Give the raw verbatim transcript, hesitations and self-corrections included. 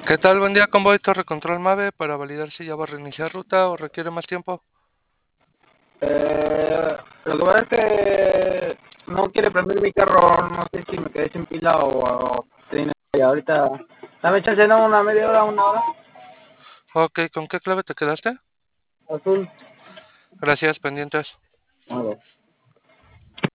¿Qué tal? Buen día, Convoy Torre Control Mave para validar si ya va a reiniciar ruta o requiere más tiempo. Eh, lo que pasa es que no quiere prender mi carro, no sé si me quedé sin pila o, o tiene- y ahorita, dame chance, no, una media hora, una hora, Ok, ¿con qué clave te quedaste? azul. Gracias, pendientes. A ver.